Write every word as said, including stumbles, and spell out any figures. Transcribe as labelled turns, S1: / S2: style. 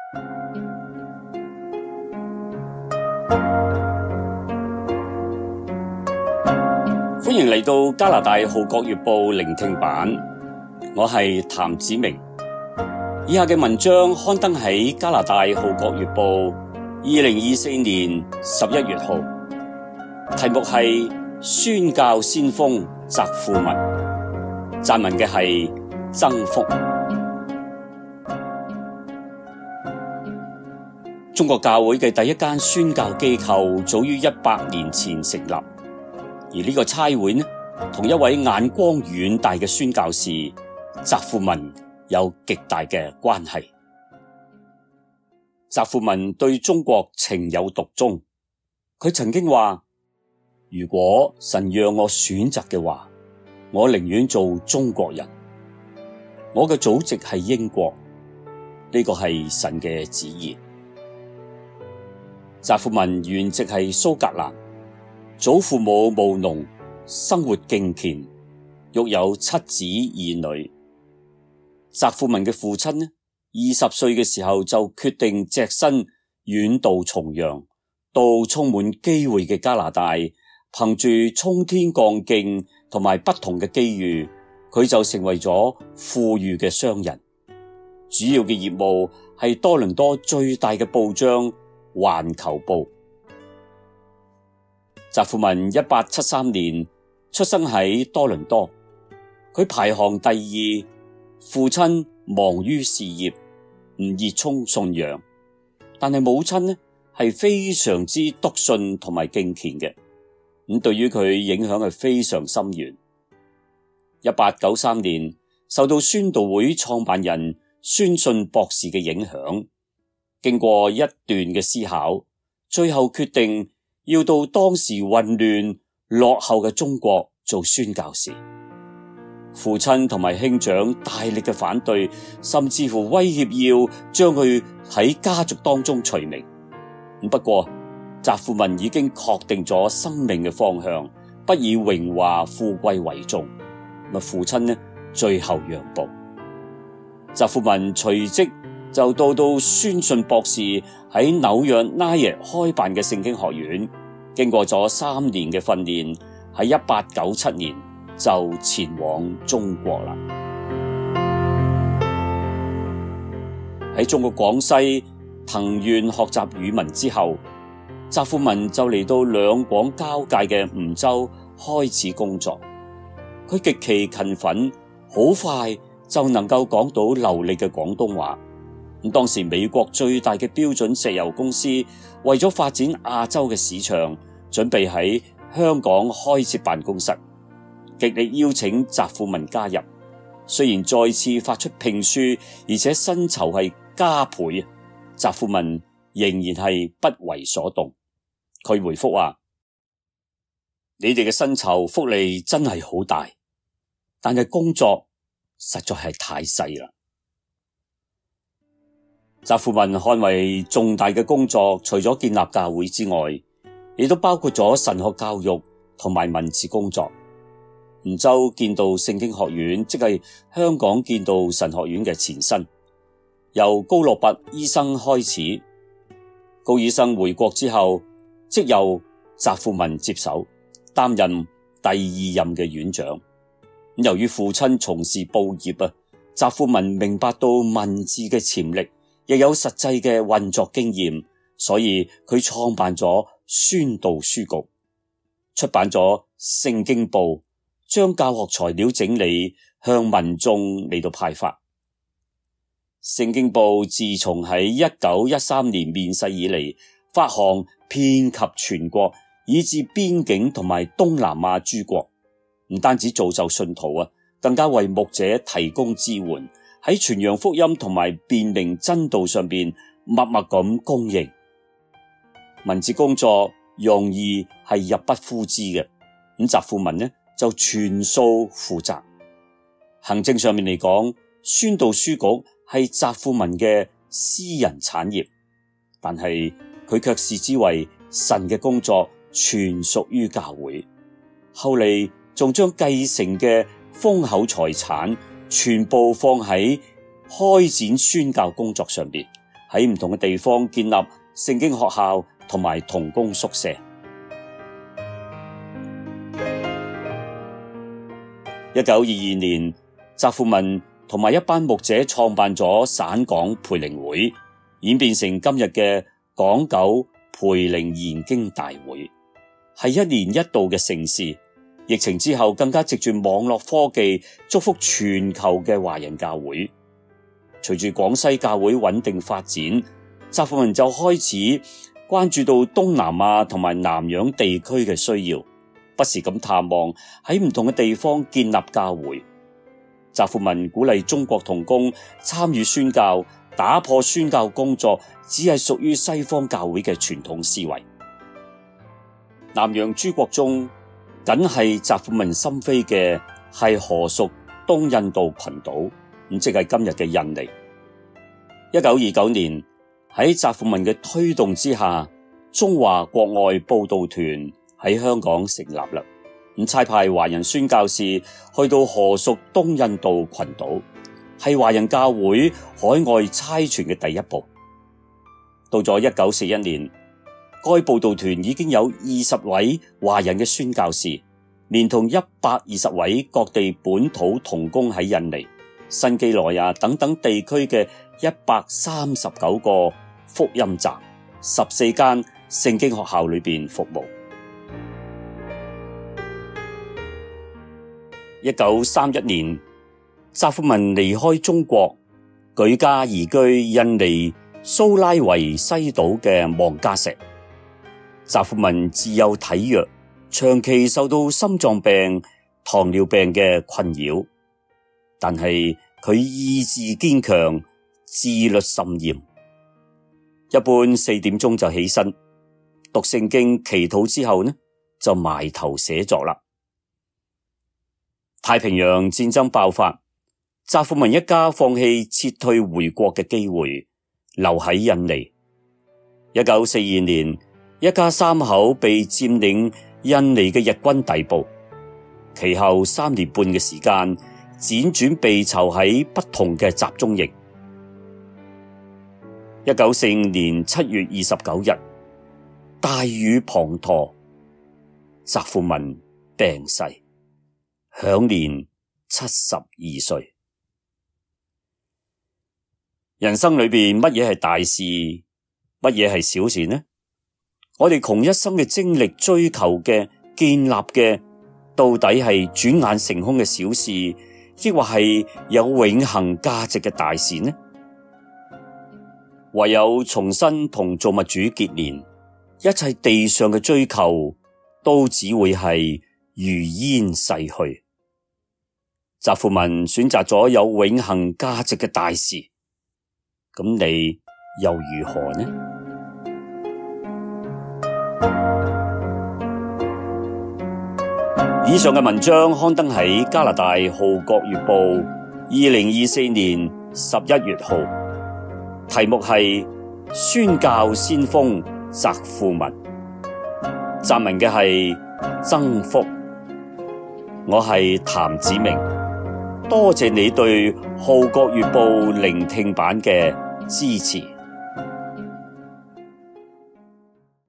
S1: 歡迎嚟到加拿大《號角月報》聆聽版，我係譚子明。以下嘅文章刊登喺加拿大《號角月報》二零二四年十一月號，題目係宣教先鋒澤富文，撰文嘅係曾福。中國教會嘅第一間宣教機構早於一百年前成立。而呢個差會呢，同一位眼光遠大嘅宣教士澤富文有極大嘅關係。澤富文對中國情有獨鍾，佢曾經話：如果神讓我選擇嘅話，我寧願做中國人。我嘅祖籍係英國，呢個係神嘅旨意。澤富文原籍係蘇格蘭。祖父母務農，生活敬虔，育有七子二女。澤富文嘅父親呢，二十歲嘅時候就決定隻身遠渡重洋，到充滿機會嘅加拿大，憑住衝天幹勁同埋不同嘅機遇，佢就成為咗富裕嘅商人。主要嘅業務係多倫多最大嘅報章《環球報》。澤富文一八七三年出生喺多倫多，佢排行第二。父親忙於事業，唔熱衷信仰，但係母親呢係非常之篤信同埋敬虔嘅，咁對於佢影響係非常深遠。一八九三年受到宣道會創辦人宣信博士嘅影響，經過一段嘅思考，最後決定要到當時混亂落後嘅中國做宣教士。父親同埋兄長大力嘅反對，甚至乎威脅要將佢喺家族當中除名。不過澤富文已經確定咗生命嘅方向，不以榮華富貴為重。父親呢最後讓步，澤富文隨即就到到宣信博士喺紐約拉耶開辦嘅聖經學院。經過咗三年嘅訓練，喺一八九七年就前往中國啦。喺中國廣西藤縣學習語文之後，澤富文就嚟到兩廣交界嘅梧州開始工作。佢極其勤奮，好快就能夠講到流利嘅廣東話。咁當時美國最大嘅標準石油公司為咗發展亞洲嘅市場，準備喺香港開設辦公室，極力邀請澤富文加入。雖然再次發出聘書，而且薪酬係加倍，澤富文仍然係不為所動。佢回覆話：你哋嘅薪酬福利真係好大，但係工作實在係太細啦。澤富文看為重大嘅工作，除咗建立教會之外，亦都包括咗神學教育同埋文字工作。梧州建道聖經學院即係香港建道神學院嘅前身，由高洛拔醫生開始。高醫生回國之後，即由澤富文接手擔任第二任嘅院長。由於父親從事報業啊，澤富文明白到文字嘅潛力，亦有實際嘅運作經驗，所以佢創辦咗宣道書局，出版咗聖經報，將教學材料整理向民眾嚟到派發。聖經報自從喺一九一三年面世以嚟，發行遍及全國，以至邊境同埋東南亞諸國，唔單止造就信徒啊，更加為牧者提供支援，喺傳揚福音同埋辨明真道上邊默默咁供應。文字工作容易係入不敷支嘅，咁澤富文呢就全數負責。行政上面嚟講，宣道書局係澤富文嘅私人產業，但係佢卻視之為神嘅工作，全屬於教會。後嚟仲將繼承嘅豐厚財產全部放喺開展宣教工作上邊， 喺唔同嘅地方建立聖經學校同埋同工宿舍。一九二二年，澤富文同埋一班牧者創辦咗省港培靈會，演變成今日嘅港九培靈研經大會，係一年一度嘅盛事。疫情之後，更加藉住網絡科技祝福全球嘅華人教會。隨住廣西教會穩定發展，澤富文就開始關注到東南亞同埋南洋地區嘅需要，不時咁探望喺唔同嘅地方建立教會。澤富文鼓勵中國同工參與宣教，打破宣教工作只係屬於西方教會嘅傳統思維。南洋諸國中，僅係澤富文心扉嘅係荷屬東印度群島，咁即係今日嘅印尼。一九二九年喺澤富文嘅推動之下，中華國外佈道團喺香港成立啦。咁差派華人宣教士去到荷屬東印度群島，係華人教會海外差傳嘅第一步。到咗一九四一年，該佈道團已經有二十位華人嘅宣教士，連同一百二十位各地本土同工喺印尼、新幾內亞等等地區嘅一百三十九個福音站、十四間聖經學校裏邊服務。一九三一年，澤富文離開中國，舉家移居印尼蘇拉維西島嘅望加石。澤富文自幼體弱，長期受到心臟病、糖尿病嘅困擾，但係佢意志堅強，自律甚嚴。一般四點鐘就起身讀聖經、祈禱之後呢，就埋頭寫作啦。太平洋戰爭爆發，澤富文一家放棄撤退回國嘅機會，留喺印尼。一九四二年，一家三口被佔領印尼嘅日軍逮捕，其後三年半嘅時間，輾轉被囚喺不同嘅集中營。一九四五年七月二十九日，大雨滂沱，澤富文病逝，享年七十二歲。人生裏邊乜嘢係大事，乜嘢係小事呢？我哋窮一生嘅精力追求嘅、建立嘅，到底係轉眼成空嘅小事，抑或係有永恆價值嘅大事呢？唯有重新同造物主結連，一切地上嘅追求都只會係如煙逝去。澤富文選擇咗有永恆價值嘅大事，咁你又如何呢？以上嘅文章刊登喺加拿大《號角月報》二零二四年十一月號，題目係宣教先鋒澤富文，撰文嘅係曾福。我係譚子明，多謝你對《號角月報》聆聽版嘅支持。